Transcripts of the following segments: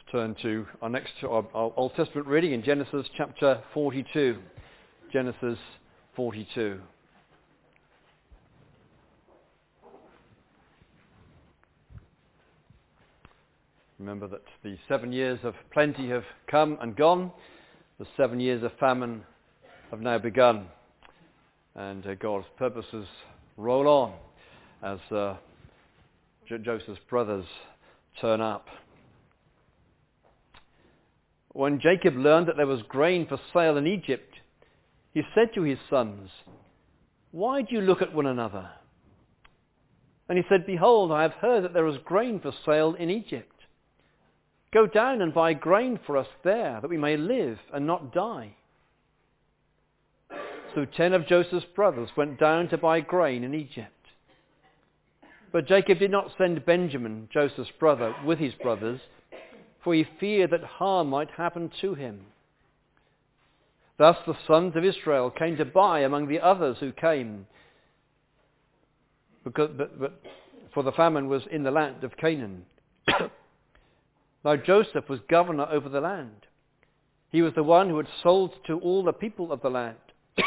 Turn to our Old Testament reading in Genesis chapter 42. Genesis 42. Remember that the 7 years of plenty have come and gone. The 7 years of famine have now begun. And God's purposes roll on as Joseph's brothers turn up. When Jacob learned that there was grain for sale in Egypt, he said to his sons, "Why do you look at one another?" And he said, "Behold, I have heard that there is grain for sale in Egypt. Go down and buy grain for us there, that we may live and not die." So 10 of Joseph's brothers went down to buy grain in Egypt. But Jacob did not send Benjamin, Joseph's brother, with his brothers, for he feared that harm might happen to him. Thus the sons of Israel came to buy among the others who came, for the famine was in the land of Canaan. Now Joseph was governor over the land. He was the one who had sold to all the people of the land.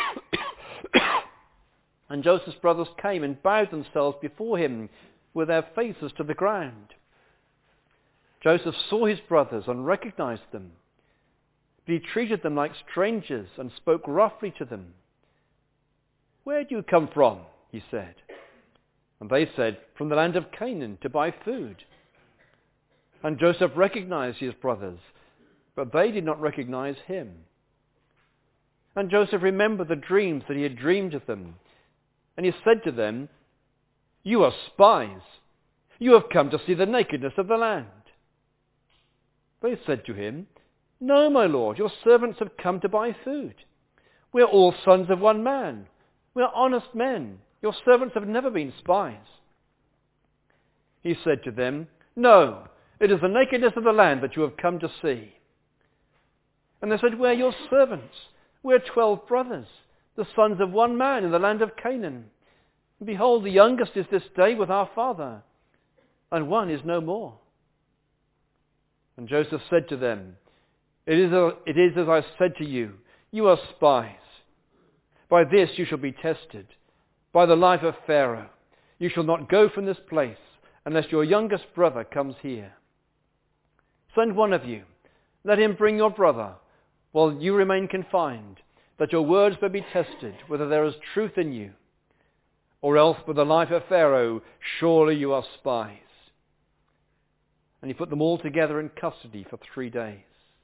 And Joseph's brothers came and bowed themselves before him with their faces to the ground. Joseph saw his brothers and recognized them. But he treated them like strangers and spoke roughly to them. "Where do you come from?" he said. And they said, "From the land of Canaan to buy food." And Joseph recognized his brothers, but they did not recognize him. And Joseph remembered the dreams that he had dreamed of them. And he said to them, "You are spies. You have come to see the nakedness of the land." They said to him, "No, my lord, your servants have come to buy food. We are all sons of one man. We are honest men. Your servants have never been spies." He said to them, "No, it is the nakedness of the land that you have come to see." And they said, "We are your servants. We are 12 brothers, the sons of one man in the land of Canaan. And behold, the youngest is this day with our father, and one is no more." And Joseph said to them, It is as I said to you, you are spies. By this you shall be tested. By the life of Pharaoh, you shall not go from this place unless your youngest brother comes here. Send one of you, let him bring your brother, while you remain confined, that your words may be tested, whether there is truth in you. Or else, by the life of Pharaoh, surely you are spies. And he put them all together in custody for 3 days.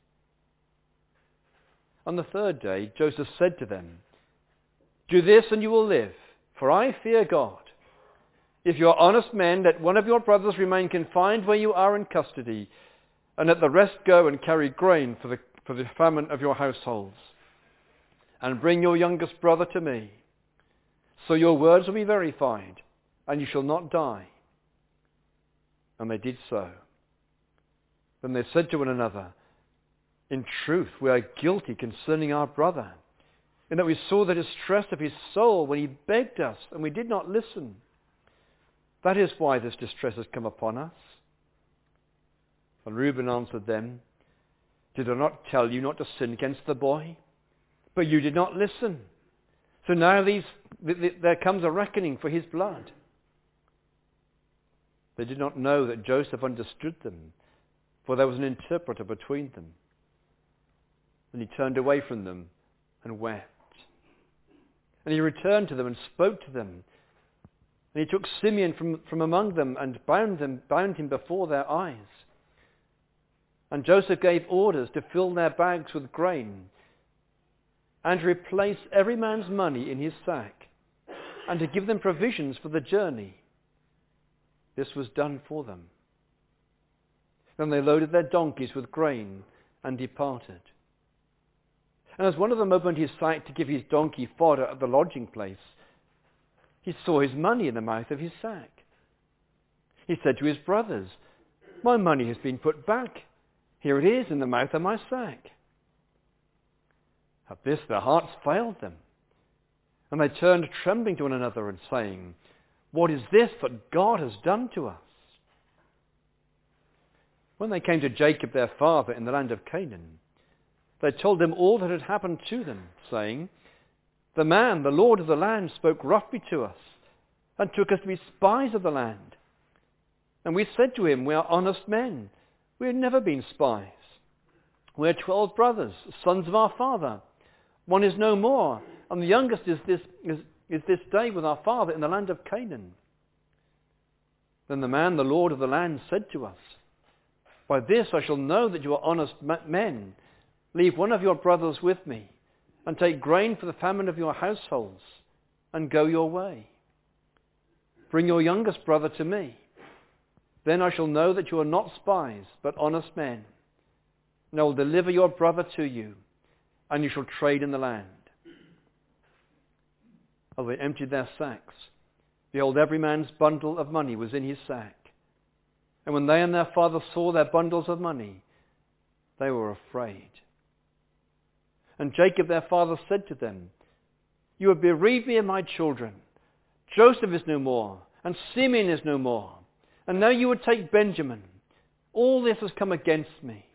On the 3rd day, Joseph said to them, "Do this and you will live, for I fear God. If you are honest men, let one of your brothers remain confined where you are in custody, and let the rest go and carry grain for the famine of your households. And bring your youngest brother to me. So your words will be verified, and you shall not die." And they did so. Then they said to one another, "In truth, we are guilty concerning our brother, in that we saw the distress of his soul when he begged us, and we did not listen. That is why this distress has come upon us." And Reuben answered them, "Did I not tell you not to sin against the boy? But you did not listen. So now there comes a reckoning for his blood." They did not know that Joseph understood them, for there was an interpreter between them. And he turned away from them and wept. And he returned to them and spoke to them. And he took Simeon from among them and bound him before their eyes. And Joseph gave orders to fill their bags with grain, and to replace every man's money in his sack, and to give them provisions for the journey. This was done for them. Then they loaded their donkeys with grain and departed. And as one of them opened his sack to give his donkey fodder at the lodging place, he saw his money in the mouth of his sack. He said to his brothers, "My money has been put back. Here it is in the mouth of my sack." At this their hearts failed them, and they turned trembling to one another and saying, "What is this that God has done to us?" When they came to Jacob their father in the land of Canaan, they told him all that had happened to them, saying, "The man, the Lord of the land, spoke roughly to us and took us to be spies of the land. And we said to him, 'We are honest men. We have never been spies. We are 12 brothers, sons of our father. One is no more, and the youngest is this day with our father in the land of Canaan.' Then the man, the Lord of the land, said to us, 'By this I shall know that you are honest men. Leave one of your brothers with me, and take grain for the famine of your households, and go your way. Bring your youngest brother to me. Then I shall know that you are not spies, but honest men. And I will deliver your brother to you, and you shall trade in the land.' As they emptied their sacks, behold, every man's bundle of money was in his sack. And when they and their father saw their bundles of money, they were afraid. And Jacob their father said to them, 'You have bereaved me of my children. Joseph is no more, and Simeon is no more. And now you would take Benjamin. All this has come against me.'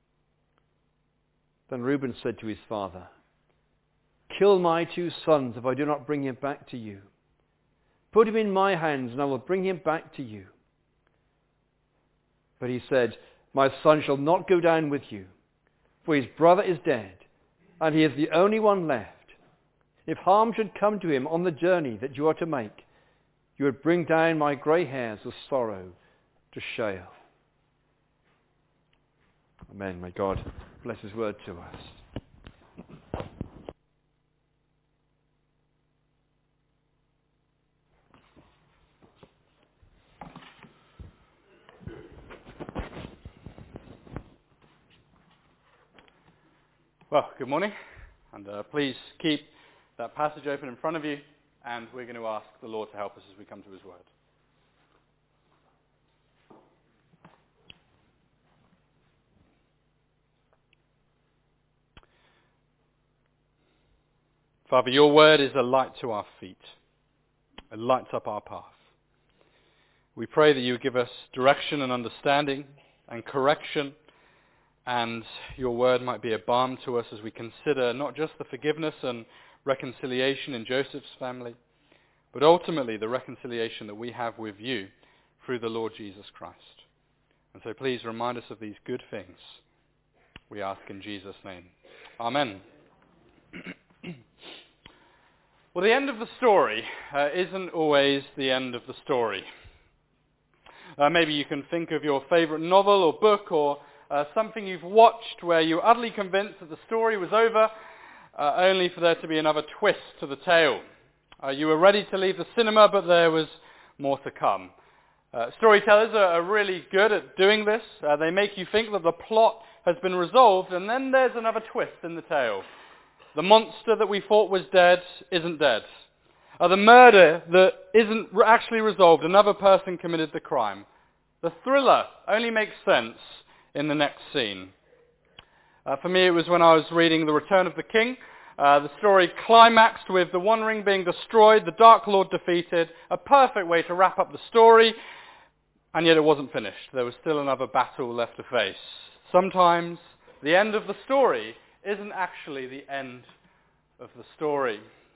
Then Reuben said to his father, 'Kill my 2 sons if I do not bring him back to you. Put him in my hands, and I will bring him back to you.' But he said, 'My son shall not go down with you, for his brother is dead, and he is the only one left. If harm should come to him on the journey that you are to make, you would bring down my grey hairs of sorrow to Sheol.'" Amen. May God bless his word to us. Well, good morning, and please keep that passage open in front of you, and we're going to ask the Lord to help us as we come to his word. Father, your word is a light to our feet. It lights up our path. We pray that you give us direction and understanding and correction, and your word might be a balm to us as we consider not just the forgiveness and reconciliation in Joseph's family, but ultimately the reconciliation that we have with you through the Lord Jesus Christ. And so please remind us of these good things. We ask in Jesus' name. Amen. Well, the end of the story isn't always the end of the story. Maybe you can think of your favorite novel or book or something you've watched where you were utterly convinced that the story was over, only for there to be another twist to the tale. You were ready to leave the cinema, but there was more to come. Storytellers are really good at doing this. They make you think that the plot has been resolved, and then there's another twist in the tale. The monster that we thought was dead isn't dead. The murder that isn't actually resolved, another person committed the crime. The thriller only makes sense in the next scene. For me, it was when I was reading The Return of the King. The story climaxed with the One Ring being destroyed, the Dark Lord defeated, a perfect way to wrap up the story, and yet it wasn't finished. There was still another battle left to face. Sometimes the end of the story isn't actually the end of the story.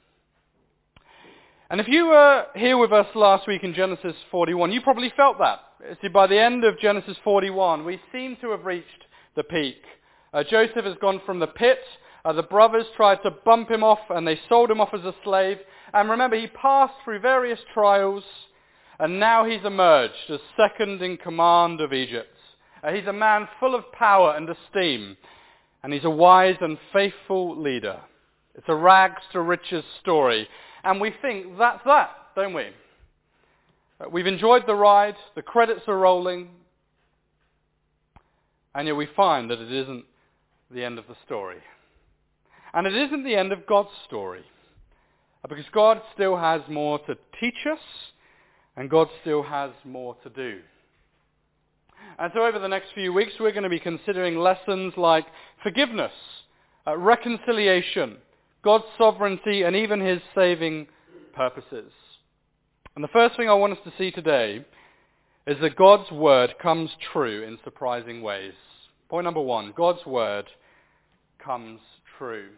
And if you were here with us last week in Genesis 41, you probably felt that. See, by the end of Genesis 41, we seem to have reached the peak. Joseph has gone from the pit. The brothers tried to bump him off, and they sold him off as a slave. And remember, he passed through various trials, and now he's emerged as second in command of Egypt. He's a man full of power and esteem, and he's a wise and faithful leader. It's a rags to riches story. And we think that's that, don't we? We've enjoyed the ride, the credits are rolling, and yet we find that it isn't the end of the story. And it isn't the end of God's story, because God still has more to teach us, and God still has more to do. And so over the next few weeks, we're going to be considering lessons like forgiveness, reconciliation, God's sovereignty, and even his saving purposes. And the first thing I want us to see today is that God's word comes true in surprising ways. Point number one, God's word comes true.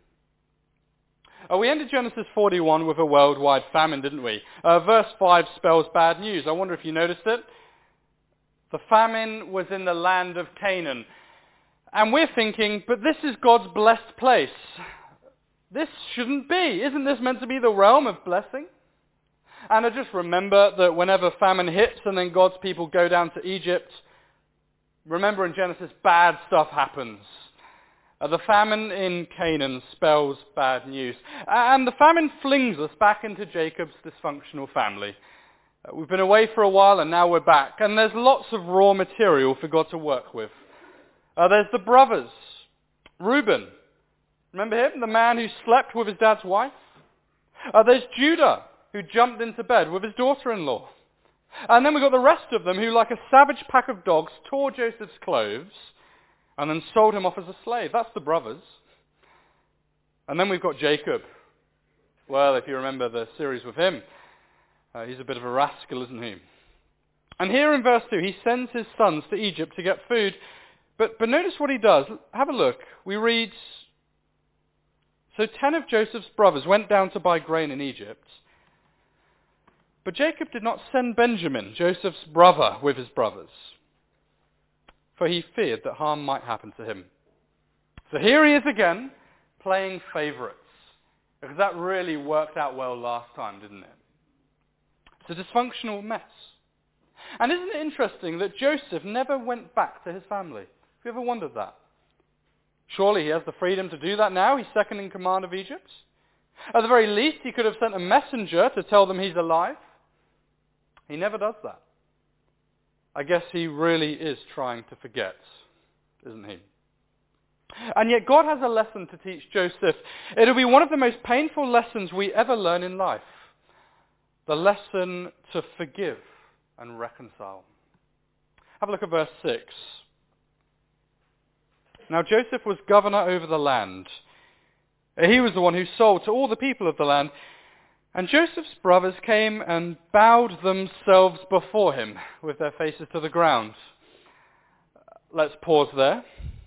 We ended Genesis 41 with a worldwide famine, didn't we? Verse 5 spells bad news. I wonder if you noticed it. The famine was in the land of Canaan. And we're thinking, but this is God's blessed place. This shouldn't be. Isn't this meant to be the realm of blessing? And I just remember that whenever famine hits and then God's people go down to Egypt, remember in Genesis, bad stuff happens. The famine in Canaan spells bad news. And the famine flings us back into Jacob's dysfunctional family. We've been away for a while and now we're back. And there's lots of raw material for God to work with. There's the brothers. Reuben. Remember him? The man who slept with his dad's wife? There's Judah, who jumped into bed with his daughter-in-law. And then we've got the rest of them who, like a savage pack of dogs, tore Joseph's clothes and then sold him off as a slave. That's the brothers. And then we've got Jacob. Well, if you remember the series with him, he's a bit of a rascal, isn't he? And here in verse 2, he sends his sons to Egypt to get food. But notice what he does. Have a look. We read, so 10 of Joseph's brothers went down to buy grain in Egypt. But Jacob did not send Benjamin, Joseph's brother, with his brothers, for he feared that harm might happen to him. So here he is again, playing favourites. Because that really worked out well last time, didn't it? It's a dysfunctional mess. And isn't it interesting that Joseph never went back to his family? Have you ever wondered that? Surely he has the freedom to do that now. He's second in command of Egypt. At the very least, he could have sent a messenger to tell them he's alive. He never does that. I guess he really is trying to forget, isn't he? And yet God has a lesson to teach Joseph. It'll be one of the most painful lessons we ever learn in life. The lesson to forgive and reconcile. Have a look at verse 6. Now Joseph was governor over the land. He was the one who sold to all the people of the land. And Joseph's brothers came and bowed themselves before him with their faces to the ground. Let's pause there.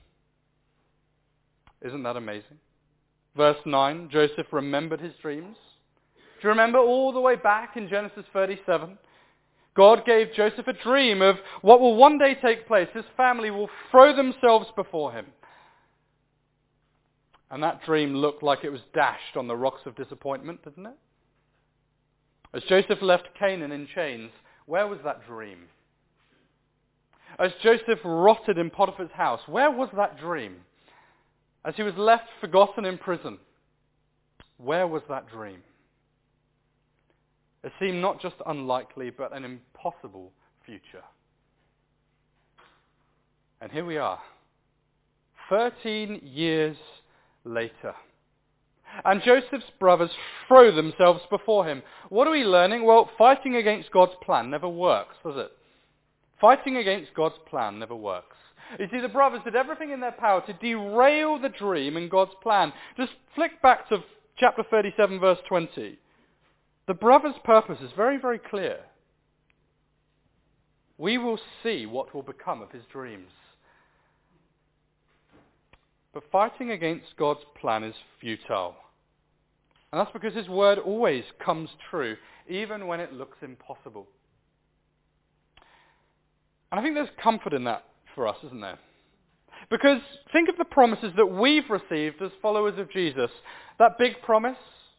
Isn't that amazing? Verse 9, Joseph remembered his dreams. Do you remember all the way back in Genesis 37? God gave Joseph a dream of what will one day take place. His family will throw themselves before him. And that dream looked like it was dashed on the rocks of disappointment, didn't it? As Joseph left Canaan in chains, where was that dream? As Joseph rotted in Potiphar's house, where was that dream? As he was left forgotten in prison, where was that dream? It seemed not just unlikely, but an impossible future. And here we are, 13 years later. And Joseph's brothers throw themselves before him. What are we learning? Well, fighting against God's plan never works, does it? Fighting against God's plan never works. You see, the brothers did everything in their power to derail the dream and God's plan. Just flick back to chapter 37, verse 20. The brothers' purpose is very, very clear. We will see what will become of his dreams. But fighting against God's plan is futile. And that's because his word always comes true, even when it looks impossible. And I think there's comfort in that for us, isn't there? Because think of the promises that we've received as followers of Jesus. That big promise,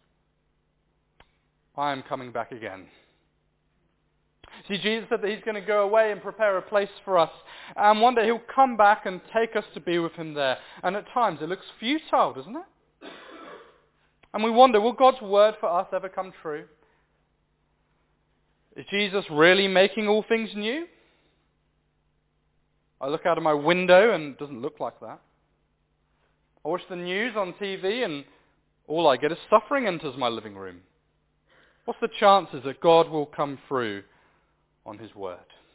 I am coming back again. See, Jesus said that he's going to go away and prepare a place for us. And one day he'll come back and take us to be with him there. And at times it looks futile, doesn't it? And we wonder, will God's word for us ever come true? Is Jesus really making all things new? I look out of my window and it doesn't look like that. I watch the news on TV and all I get is suffering enters my living room. What's the chances that God will come through on his word?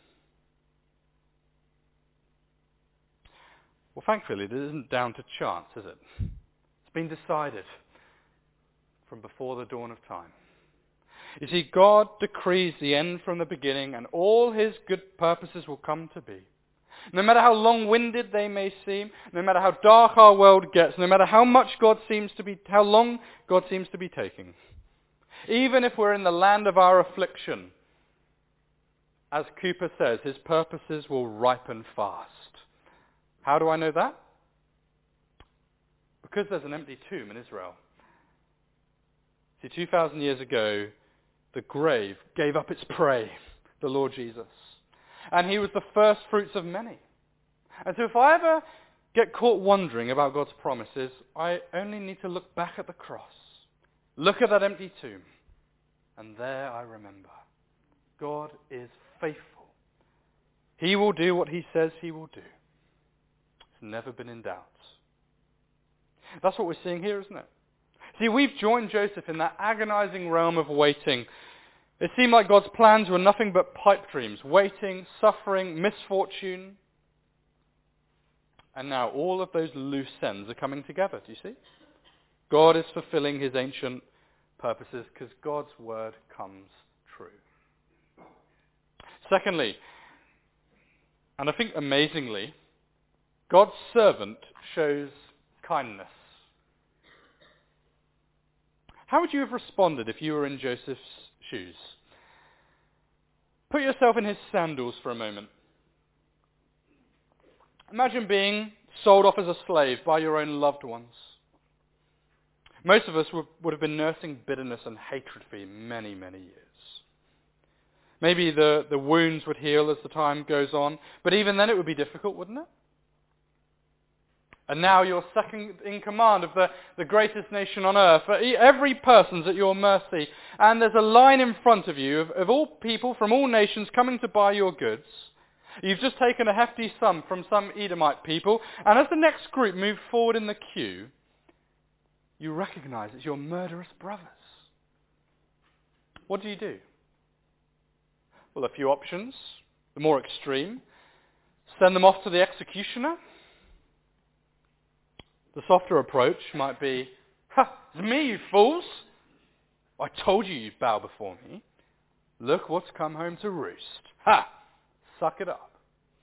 Well, thankfully, it isn't down to chance, is it? It's been decided from before the dawn of time. You see, God decrees the end from the beginning, and all his good purposes will come to be. No matter how long-winded they may seem, no matter how dark our world gets, no matter how long God seems to be taking. Even if we're in the land of our affliction, as Cooper says, his purposes will ripen fast. How do I know that? Because there's an empty tomb in Israel. See, 2,000 years ago, the grave gave up its prey, the Lord Jesus. And he was the first fruits of many. And so if I ever get caught wondering about God's promises, I only need to look back at the cross. Look at that empty tomb. And there I remember. God is faithful. He will do what he says he will do. It's never been in doubt. That's what we're seeing here, isn't it? See, we've joined Joseph in that agonizing realm of waiting. It seemed like God's plans were nothing but pipe dreams, waiting, suffering, misfortune. And now all of those loose ends are coming together, do you see? God is fulfilling his ancient purposes because God's word comes true. Secondly, and I think amazingly, God's servant shows kindness. How would you have responded if you were in Joseph's shoes? Put yourself in his sandals for a moment. Imagine being sold off as a slave by your own loved ones. Most of us would have been nursing bitterness and hatred for you many, many years. Maybe the wounds would heal as the time goes on, but even then it would be difficult, wouldn't it? And now you're second in command of the greatest nation on earth. Every person's at your mercy. And there's a line in front of you of all people from all nations coming to buy your goods. You've just taken a hefty sum from some Edomite people. And as the next group move forward in the queue, you recognize it's your murderous brothers. What do? Well, a few options. The more extreme. Send them off to the executioner. The softer approach might be, it's me, you fools. I told you'd bow before me. Look what's come home to roost. Suck it up.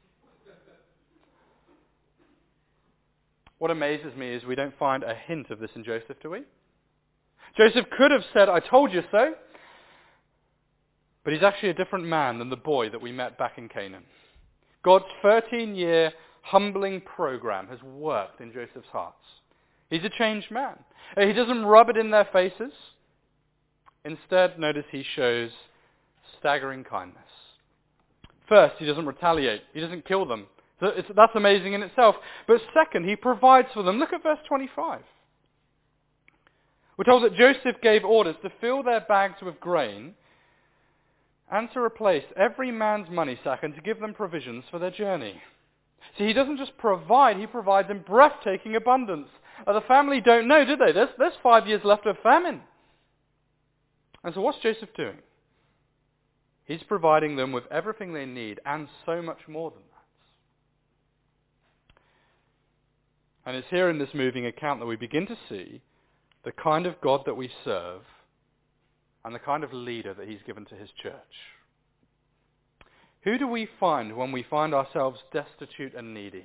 What amazes me is we don't find a hint of this in Joseph, do we? Joseph could have said, I told you so. But he's actually a different man than the boy that we met back in Canaan. God's 13-year humbling program has worked in Joseph's hearts. He's a changed man. He doesn't rub it in their faces. Instead, notice he shows staggering kindness. First, he doesn't retaliate. He doesn't kill them. That's amazing in itself. But second, he provides for them. Look at verse 25. We're told that Joseph gave orders to fill their bags with grain and to replace every man's money sack and to give them provisions for their journey. See, he doesn't just provide, he provides in breathtaking abundance. The family don't know, do they? There's 5 years left of famine. And so what's Joseph doing? He's providing them with everything they need and so much more than that. And it's here in this moving account that we begin to see the kind of God that we serve and the kind of leader that he's given to his church. Who do we find when we find ourselves destitute and needy?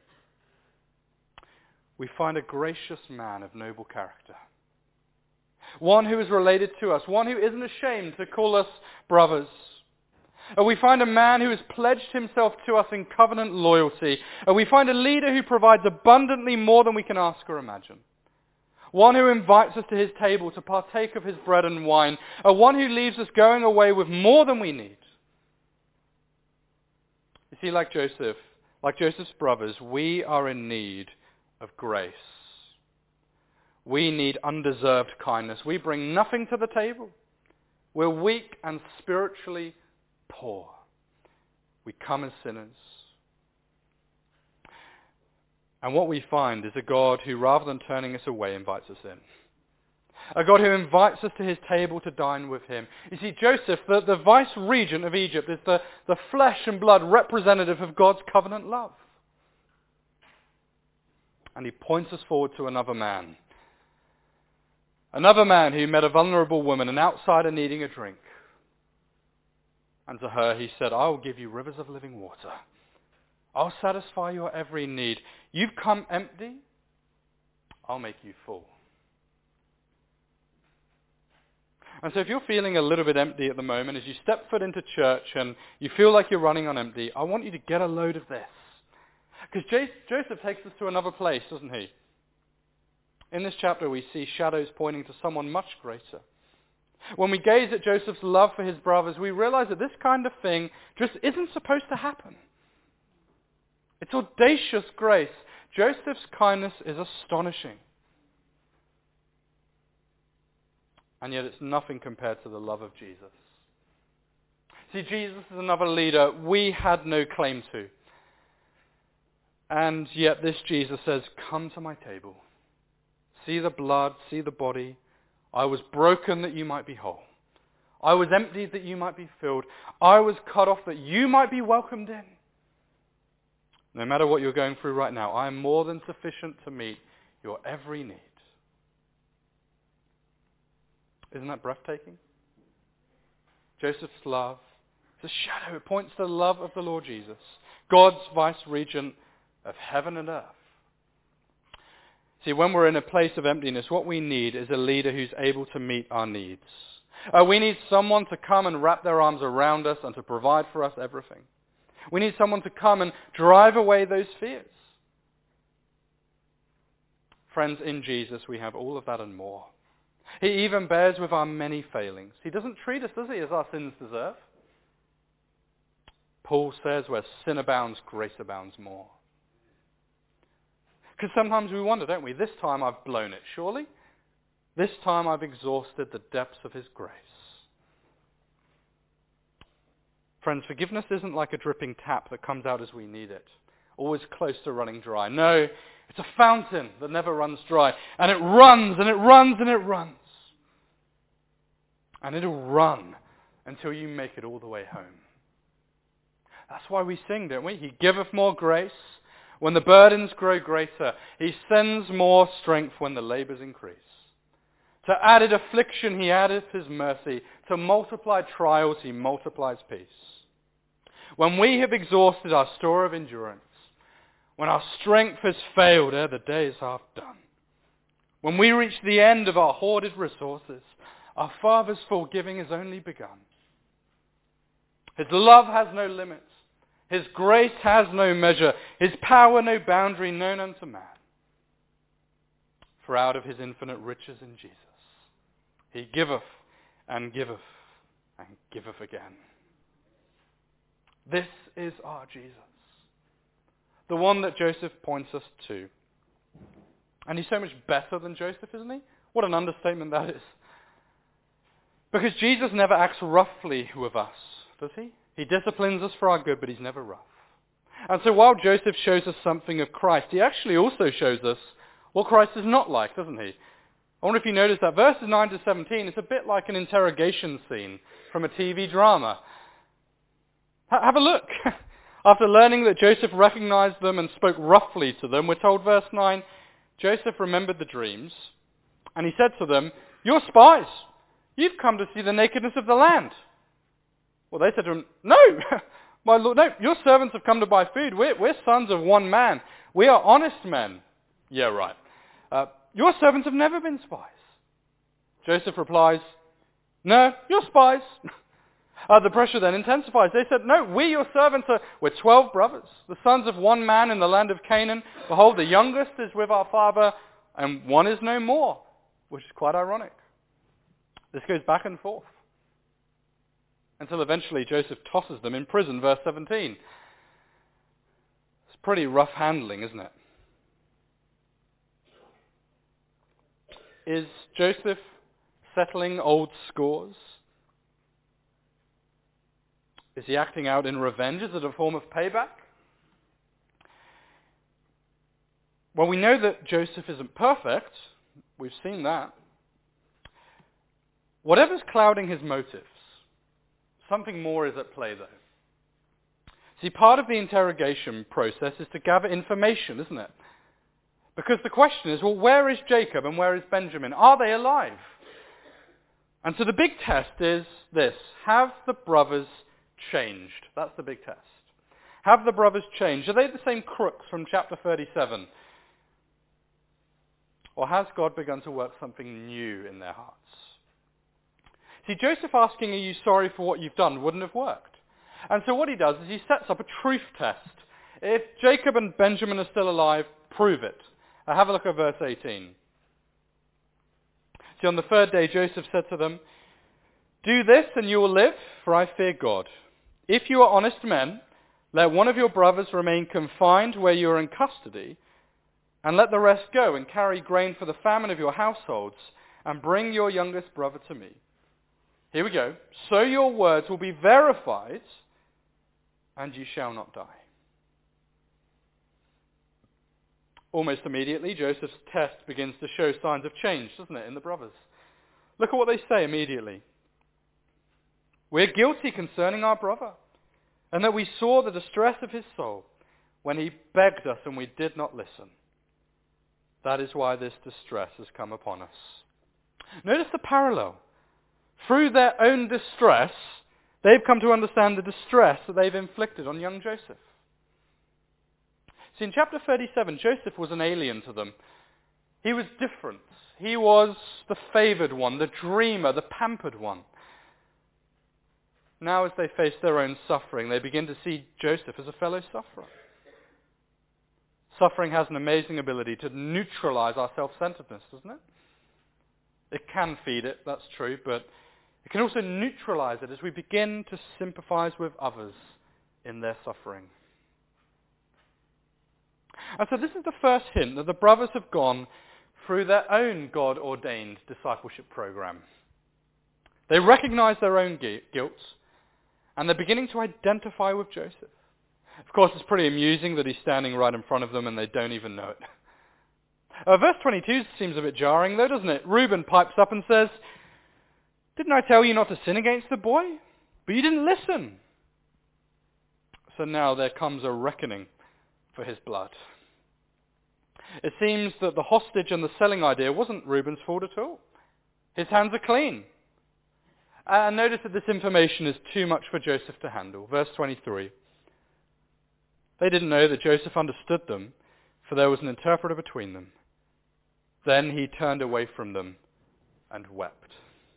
We find a gracious man of noble character. One who is related to us. One who isn't ashamed to call us brothers. We find a man who has pledged himself to us in covenant loyalty. We find a leader who provides abundantly more than we can ask or imagine. One who invites us to his table to partake of his bread and wine. One who leaves us going away with more than we need. You see, like Joseph's brothers, we are in need of grace. We need undeserved kindness. We bring nothing to the table. We're weak and spiritually poor. We come as sinners. And what we find is a God who, rather than turning us away, invites us in. A God who invites us to his table to dine with him. You see, Joseph, the vice-regent of Egypt, is the flesh and blood representative of God's covenant love. And he points us forward to another man. Another man who met a vulnerable woman, an outsider needing a drink. And to her he said, I will give you rivers of living water. I'll satisfy your every need. You've come empty, I'll make you full. And so if you're feeling a little bit empty at the moment, as you step foot into church and you feel like you're running on empty, I want you to get a load of this. Because Joseph takes us to another place, doesn't he? In this chapter we see shadows pointing to someone much greater. When we gaze at Joseph's love for his brothers, we realize that this kind of thing just isn't supposed to happen. It's audacious grace. Joseph's kindness is astonishing. And yet it's nothing compared to the love of Jesus. See, Jesus is another leader we had no claim to. And yet this Jesus says, come to my table. See the blood, see the body. I was broken that you might be whole. I was emptied that you might be filled. I was cut off that you might be welcomed in. No matter what you're going through right now, I am more than sufficient to meet your every need. Isn't that breathtaking? Joseph's love is a shadow. It points to the love of the Lord Jesus, God's vice-regent of heaven and earth. See, when we're in a place of emptiness, what we need is a leader who's able to meet our needs. We need someone to come and wrap their arms around us and to provide for us everything. We need someone to come and drive away those fears. Friends, in Jesus we have all of that and more. He even bears with our many failings. He doesn't treat us, does he, as our sins deserve? Paul says, where sin abounds, grace abounds more. Because sometimes we wonder, don't we? This time I've blown it, surely? This time I've exhausted the depths of his grace. Friends, forgiveness isn't like a dripping tap that comes out as we need it, always close to running dry. No, it's a fountain that never runs dry. And it runs, and it runs, and it runs. And it'll run until you make it all the way home. That's why we sing, don't we? He giveth more grace when the burdens grow greater. He sends more strength when the labors increase. To added affliction he addeth his mercy. To multiplied trials he multiplies peace. When we have exhausted our store of endurance, when our strength has failed ere the day is half done, when we reach the end of our hoarded resources, our Father's full giving has only begun. His love has no limits. His grace has no measure. His power no boundary known unto man. For out of his infinite riches in Jesus, he giveth and giveth and giveth again. This is our Jesus, the one that Joseph points us to. And he's so much better than Joseph, isn't he? What an understatement that is. Because Jesus never acts roughly with us, does he? He disciplines us for our good, but he's never rough. And so while Joseph shows us something of Christ, he actually also shows us what Christ is not like, doesn't he? I wonder if you noticed that. Verses 9 to 17, it's a bit like an interrogation scene from a TV drama. Have a look. After learning that Joseph recognized them and spoke roughly to them, we're told, verse 9, Joseph remembered the dreams, and he said to them, "You're spies. You've come to see the nakedness of the land." Well, they said to him, "No, my Lord, no, your servants have come to buy food. We're sons of one man. We are honest men." "Yeah, right. Your servants have never been spies." Joseph replies, "No, you're spies." The pressure then intensifies. They said, "No, we, your servants, we're 12 brothers, the sons of one man in the land of Canaan. Behold, the youngest is with our father, and one is no more," which is quite ironic. This goes back and forth until eventually Joseph tosses them in prison, verse 17. It's pretty rough handling, isn't it? Is Joseph settling old scores? Is he acting out in revenge? Is it a form of payback? Well, we know that Joseph isn't perfect. We've seen that. Whatever's clouding his motives, something more is at play though. See, part of the interrogation process is to gather information, isn't it? Because the question is, well, where is Jacob and where is Benjamin? Are they alive? And so the big test is this. Have the brothers changed? That's the big test. Have the brothers changed? Are they the same crooks from chapter 37? Or has God begun to work something new in their hearts? See, Joseph asking, are you sorry for what you've done, wouldn't have worked. And so what he does is he sets up a truth test. If Jacob and Benjamin are still alive, prove it. Have a look at verse 18. See, on the third day, Joseph said to them, do this and you will live, for I fear God. If you are honest men, let one of your brothers remain confined where you are in custody, and let the rest go and carry grain for the famine of your households, and bring your youngest brother to me. Here we go. So your words will be verified, and you shall not die. Almost immediately, Joseph's test begins to show signs of change, doesn't it, in the brothers? Look at what they say immediately. We're guilty concerning our brother, and that we saw the distress of his soul when he begged us and we did not listen. That is why this distress has come upon us. Notice the parallel. Through their own distress, they've come to understand the distress that they've inflicted on young Joseph. See, in chapter 37, Joseph was an alien to them. He was different. He was the favored one, the dreamer, the pampered one. Now as they face their own suffering, they begin to see Joseph as a fellow sufferer. Suffering has an amazing ability to neutralize our self-centeredness, doesn't it? It can feed it, that's true, but it can also neutralize it as we begin to sympathize with others in their suffering. And so this is the first hint that the brothers have gone through their own God-ordained discipleship program. They recognize their own guilt, and they're beginning to identify with Joseph. Of course, it's pretty amusing that he's standing right in front of them and they don't even know it. Verse 22 seems a bit jarring though, doesn't it? Reuben pipes up and says, didn't I tell you not to sin against the boy? But you didn't listen. So now there comes a reckoning for his blood. It seems that the hostage and the selling idea wasn't Reuben's fault at all. His hands are clean. And notice that this information is too much for Joseph to handle. Verse 23. They didn't know that Joseph understood them, for there was an interpreter between them. Then he turned away from them and wept.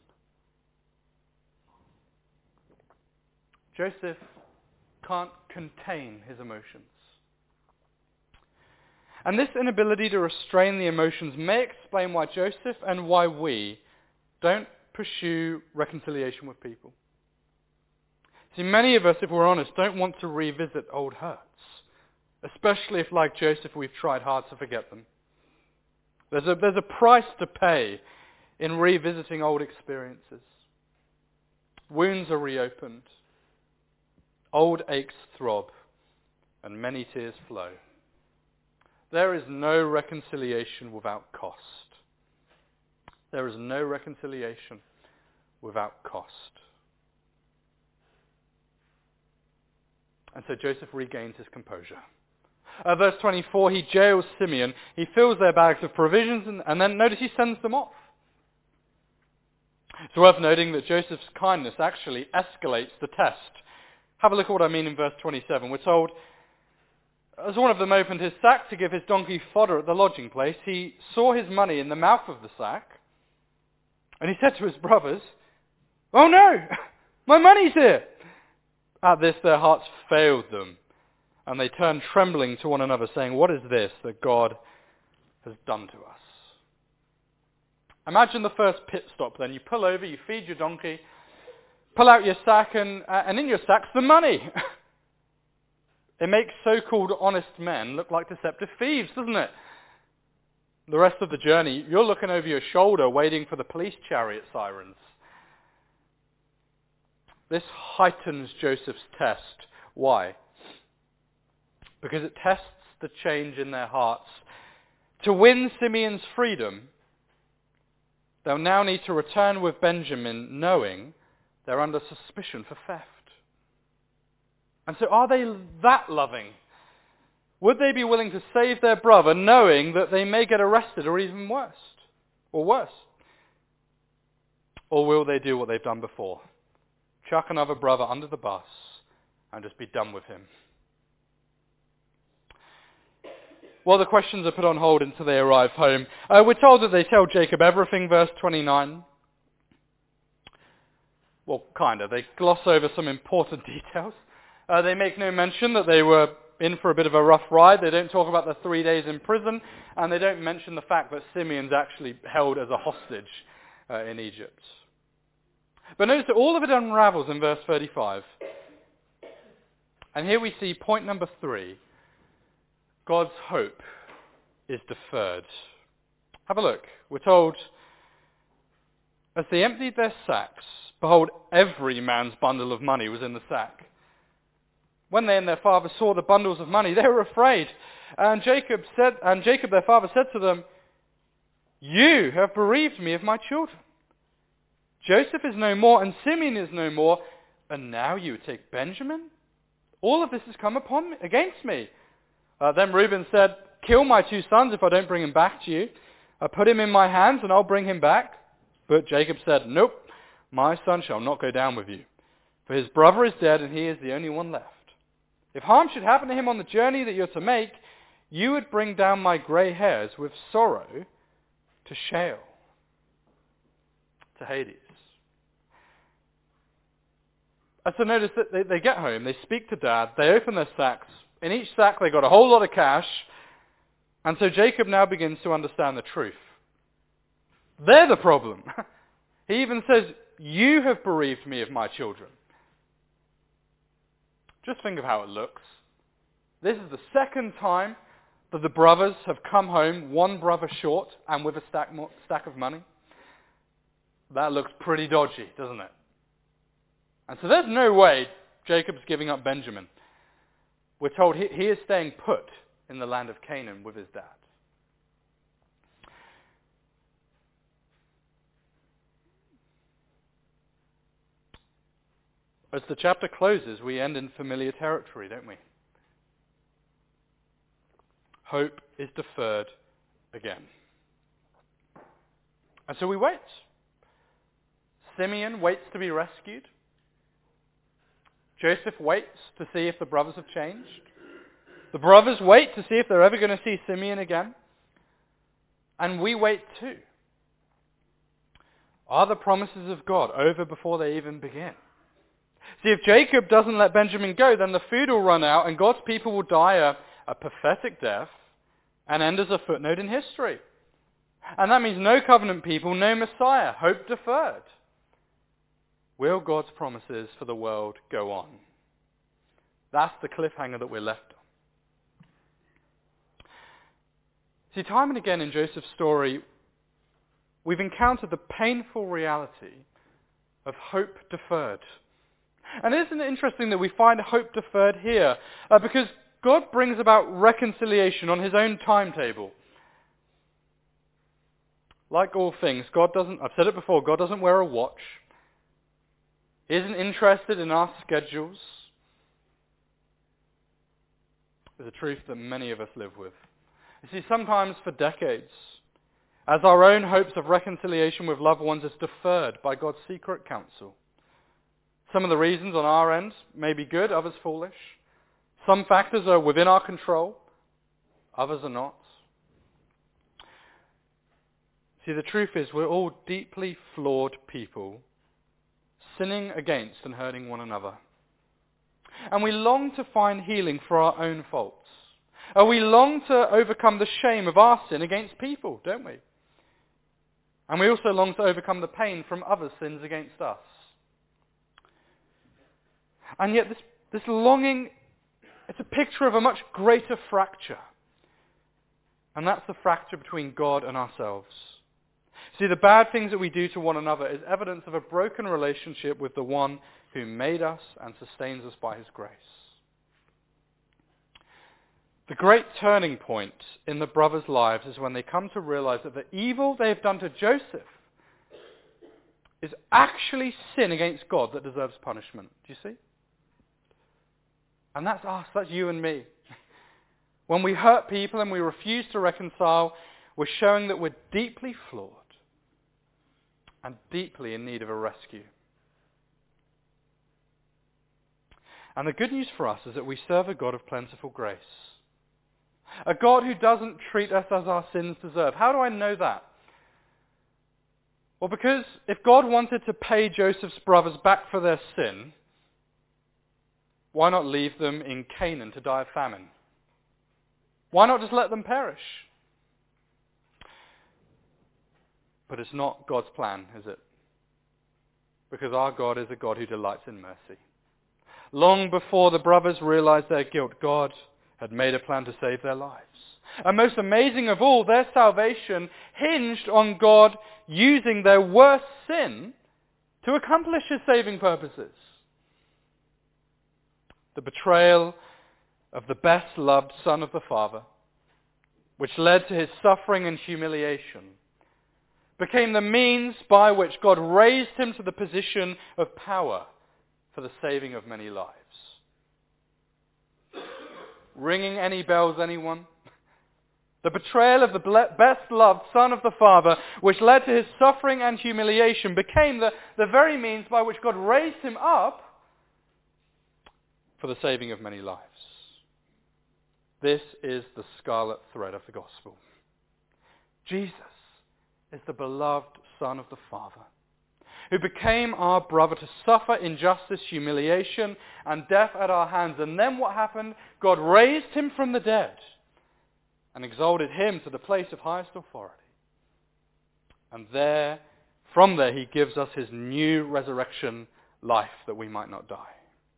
Joseph can't contain his emotions. And this inability to restrain the emotions may explain why Joseph and why we don't pursue reconciliation with people. See, many of us, if we're honest, don't want to revisit old hurts, especially if, like Joseph, we've tried hard to forget them. There's a price to pay in revisiting old experiences. Wounds are reopened. Old aches throb, and many tears flow. There is no reconciliation without cost. There is no reconciliation without cost. And so Joseph regains his composure. Verse 24, he jails Simeon. He fills their bags with provisions, and then notice he sends them off. It's worth noting that Joseph's kindness actually escalates the test. Have a look at what I mean in verse 27. We're told, as one of them opened his sack to give his donkey fodder at the lodging place, he saw his money in the mouth of the sack, and he said to his brothers, "Oh no, my money's here!" At this their hearts failed them, and they turned trembling to one another, saying, "What is this that God has done to us?" Imagine the first pit stop then. You pull over, you feed your donkey, pull out your sack, and in your sack's the money. It makes so-called honest men look like deceptive thieves, doesn't it? The rest of the journey, you're looking over your shoulder waiting for the police chariot sirens. This heightens Joseph's test. Why? Because it tests the change in their hearts. To win Simeon's freedom, they'll now need to return with Benjamin knowing they're under suspicion for theft. And so are they that loving Would they be willing to save their brother knowing that they may get arrested or even worse? Or worse? Or will they do what they've done before? Chuck another brother under the bus and just be done with him? Well, the questions are put on hold until they arrive home. We're told that they tell Jacob everything, verse 29. Well, kind of. They gloss over some important details. They make no mention that they were in for a bit of a rough ride. They don't talk about the 3 days in prison, and they don't mention the fact that Simeon's actually held as a hostage in Egypt. But notice that all of it unravels in verse 35. And here we see point number 3. God's hope is deferred. Have a look. We're told, as they emptied their sacks, behold, every man's bundle of money was in the sack. When they and their father saw the bundles of money, they were afraid. And Jacob their father said to them, "You have bereaved me of my children. Joseph is no more, and Simeon is no more, and now you take Benjamin? All of this has come against me." Then Reuben said, "Kill my 2 sons if I don't bring him back to you. Put him in my hands and I'll bring him back." But Jacob said, "Nope, my son shall not go down with you. For his brother is dead and he is the only one left. If harm should happen to him on the journey that you're to make, you would bring down my grey hairs with sorrow to Sheol," to Hades. So notice that they get home, they speak to Dad, they open their sacks. In each sack they got a whole lot of cash. And so Jacob now begins to understand the truth. They're the problem. He even says, "You have bereaved me of my children." Just think of how it looks. This is the second time that the brothers have come home, one brother short and with a stack of money. That looks pretty dodgy, doesn't it? And so there's no way Jacob's giving up Benjamin. We're told he is staying put in the land of Canaan with his dad. As the chapter closes, we end in familiar territory, don't we? Hope is deferred again. And so we wait. Simeon waits to be rescued. Joseph waits to see if the brothers have changed. The brothers wait to see if they're ever going to see Simeon again. And we wait too. Are the promises of God over before they even begin? See, if Jacob doesn't let Benjamin go, then the food will run out and God's people will die a pathetic death and end as a footnote in history. And that means no covenant people, no Messiah, hope deferred. Will God's promises for the world go on? That's the cliffhanger that we're left on. See, time and again in Joseph's story, we've encountered the painful reality of hope deferred. And isn't it interesting that we find hope deferred here? Because God brings about reconciliation on his own timetable. Like all things, I've said it before, God doesn't wear a watch. Isn't interested in our schedules. Is a truth that many of us live with. You see, sometimes for decades, as our own hopes of reconciliation with loved ones is deferred by God's secret counsel. Some of the reasons on our end may be good, others foolish. Some factors are within our control, others are not. See, the truth is we're all deeply flawed people, sinning against and hurting one another. And we long to find healing for our own faults. We long to overcome the shame of our sin against people, don't we? And we also long to overcome the pain from others' sins against us. And yet this longing, it's a picture of a much greater fracture. And that's the fracture between God and ourselves. See, the bad things that we do to one another is evidence of a broken relationship with the one who made us and sustains us by his grace. The great turning point in the brothers' lives is when they come to realize that the evil they have done to Joseph is actually sin against God that deserves punishment. Do you see? And that's us, that's you and me. When we hurt people and we refuse to reconcile, we're showing that we're deeply flawed and deeply in need of a rescue. And the good news for us is that we serve a God of plentiful grace. A God who doesn't treat us as our sins deserve. How do I know that? Well, because if God wanted to pay Joseph's brothers back for their sin, why not leave them in Canaan to die of famine? Why not just let them perish? But it's not God's plan, is it? Because our God is a God who delights in mercy. Long before the brothers realized their guilt, God had made a plan to save their lives. And most amazing of all, their salvation hinged on God using their worst sin to accomplish his saving purposes. The betrayal of the best loved Son of the Father, which led to his suffering and humiliation, became the means by which God raised him to the position of power for the saving of many lives. Ringing any bells, anyone? The betrayal of the best loved Son of the Father, which led to his suffering and humiliation, became the very means by which God raised him up for the saving of many lives. This is the scarlet thread of the gospel. Jesus is the beloved Son of the Father, who became our brother to suffer injustice, humiliation, and death at our hands. And then what happened? God raised him from the dead and exalted him to the place of highest authority. And from there he gives us his new resurrection life that we might not die.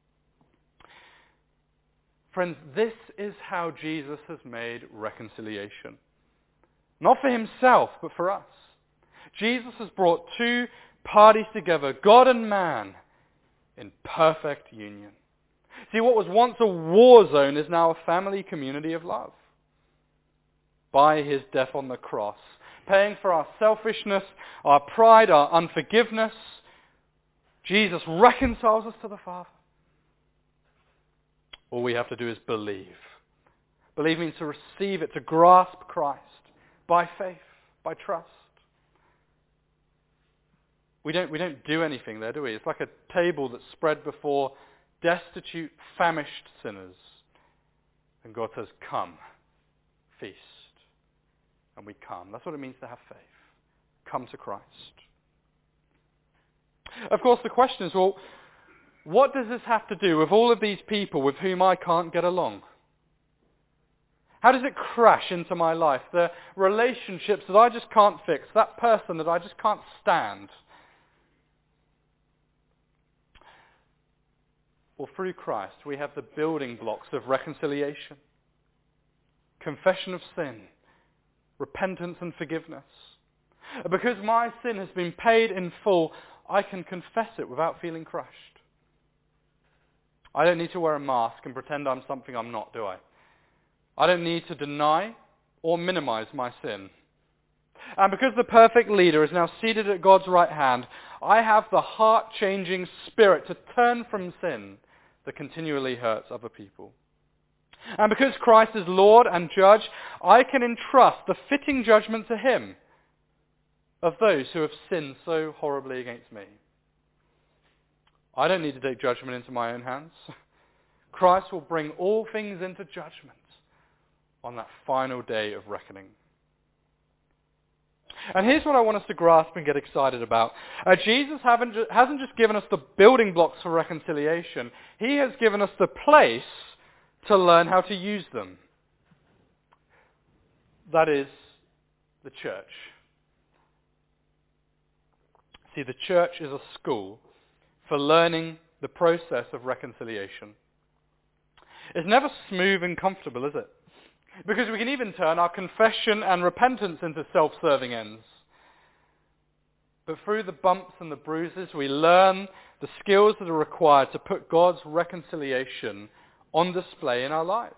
Friends, this is how Jesus has made reconciliation. Not for himself, but for us. Jesus has brought two parties together, God and man, in perfect union. See, what was once a war zone is now a family community of love. By his death on the cross, paying for our selfishness, our pride, our unforgiveness, Jesus reconciles us to the Father. All we have to do is believe. Believe means to receive it, to grasp Christ by faith, by trust. We don't do anything there, do we? It's like a table that's spread before destitute, famished sinners. And God says, come, feast. And we come. That's what it means to have faith. Come to Christ. Of course, the question is, well, what does this have to do with all of these people with whom I can't get along? How does it crash into my life? The relationships that I just can't fix, that person that I just can't stand. Well, through Christ, we have the building blocks of reconciliation, confession of sin, repentance and forgiveness. Because my sin has been paid in full, I can confess it without feeling crushed. I don't need to wear a mask and pretend I'm something I'm not, do I? I don't need to deny or minimize my sin. And because the perfect leader is now seated at God's right hand, I have the heart-changing spirit to turn from sin that continually hurts other people. And because Christ is Lord and Judge, I can entrust the fitting judgment to him of those who have sinned so horribly against me. I don't need to take judgment into my own hands. Christ will bring all things into judgment on that final day of reckoning. And here's what I want us to grasp and get excited about. Jesus hasn't just given us the building blocks for reconciliation. He has given us the place to learn how to use them. That is the church. See, the church is a school for learning the process of reconciliation. It's never smooth and comfortable, is it? Because we can even turn our confession and repentance into self-serving ends. But through the bumps and the bruises, we learn the skills that are required to put God's reconciliation on display in our lives.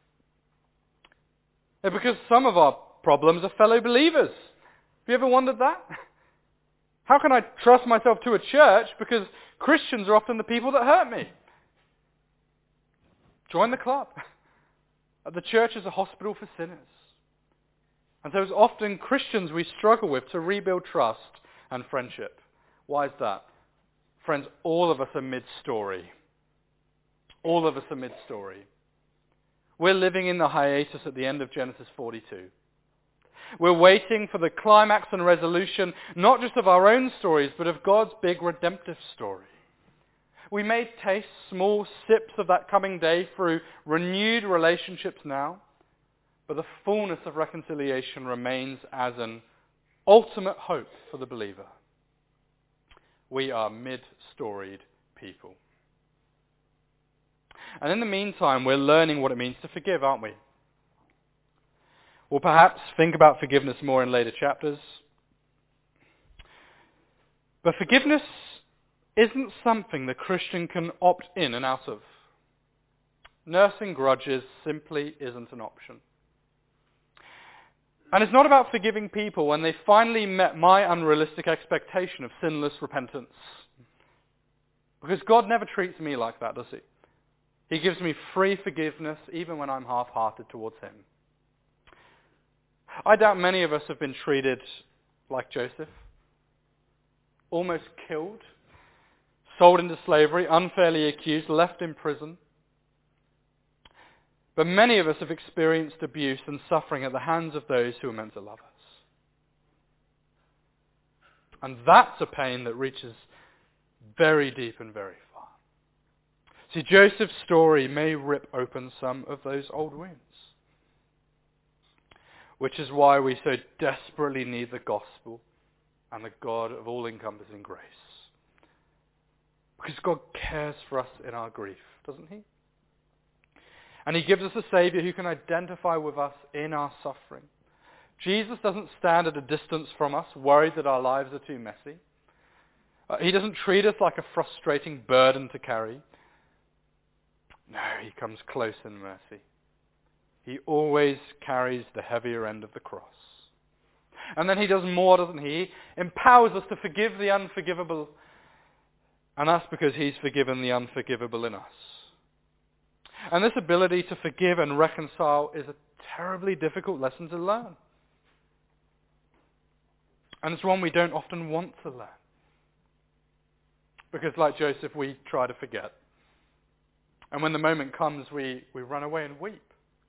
And because some of our problems are fellow believers. Have you ever wondered that? How can I trust myself to a church because Christians are often the people that hurt me? Join the club. The church is a hospital for sinners. And so it's often Christians we struggle with to rebuild trust and friendship. Why is that? Friends, all of us are mid-story. All of us are mid-story. We're living in the hiatus at the end of Genesis 42. We're waiting for the climax and resolution, not just of our own stories, but of God's big redemptive story. We may taste small sips of that coming day through renewed relationships now, but the fullness of reconciliation remains as an ultimate hope for the believer. We are mid-storied people. And in the meantime, we're learning what it means to forgive, aren't we? We'll perhaps think about forgiveness more in later chapters. But forgiveness isn't something the Christian can opt in and out of. Nursing grudges simply isn't an option. And it's not about forgiving people when they finally met my unrealistic expectation of sinless repentance. Because God never treats me like that, does he? He gives me free forgiveness even when I'm half-hearted towards him. I doubt many of us have been treated like Joseph. Almost killed, sold into slavery, unfairly accused, left in prison. But many of us have experienced abuse and suffering at the hands of those who are meant to love us. And that's a pain that reaches very deep and very far. See, Joseph's story may rip open some of those old wounds. Which is why we so desperately need the gospel and the God of all encompassing grace. Because God cares for us in our grief, doesn't he? And he gives us a Saviour who can identify with us in our suffering. Jesus doesn't stand at a distance from us, worried that our lives are too messy. He doesn't treat us like a frustrating burden to carry. No, he comes close in mercy. He always carries the heavier end of the cross. And then he does more, doesn't he? He empowers us to forgive the unforgivable. And that's because he's forgiven the unforgivable in us. And this ability to forgive and reconcile is a terribly difficult lesson to learn. And it's one we don't often want to learn. Because like Joseph, we try to forget. And when the moment comes, we run away and weep.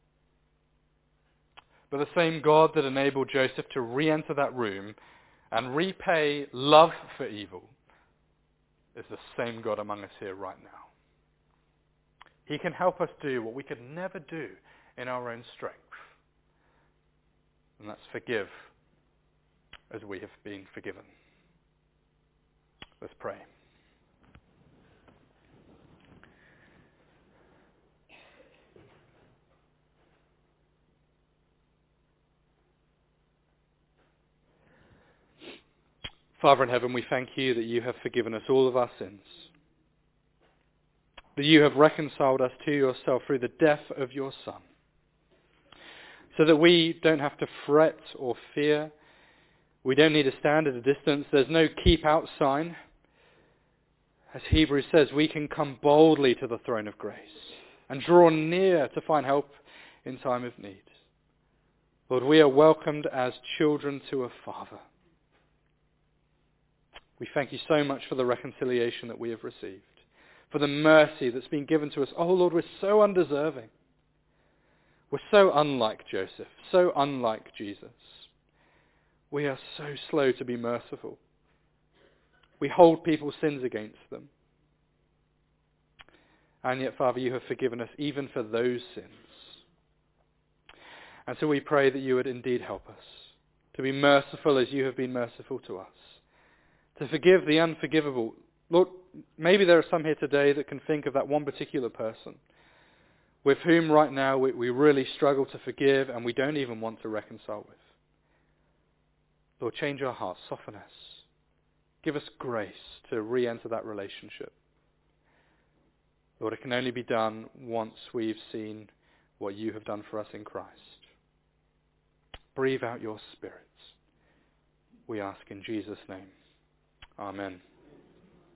But the same God that enabled Joseph to re-enter that room and repay love for evil is the same God among us here right now. He can help us do what we could never do in our own strength. And that's forgive as we have been forgiven. Let's pray. Father in heaven, we thank you that you have forgiven us all of our sins. That you have reconciled us to yourself through the death of your Son. So that we don't have to fret or fear. We don't need to stand at a distance. There's no keep out sign. As Hebrews says, we can come boldly to the throne of grace and draw near to find help in time of need. Lord, we are welcomed as children to a Father. We thank you so much for the reconciliation that we have received, for the mercy that's been given to us. Oh Lord, we're so undeserving. We're so unlike Joseph, so unlike Jesus. We are so slow to be merciful. We hold people's sins against them. And yet, Father, you have forgiven us even for those sins. And so we pray that you would indeed help us to be merciful as you have been merciful to us. To forgive the unforgivable. Lord, maybe there are some here today that can think of that one particular person with whom right now we really struggle to forgive and we don't even want to reconcile with. Lord, change our hearts, soften us. Give us grace to re-enter that relationship. Lord, it can only be done once we've seen what you have done for us in Christ. Breathe out your Spirit. We ask in Jesus' name. Amen.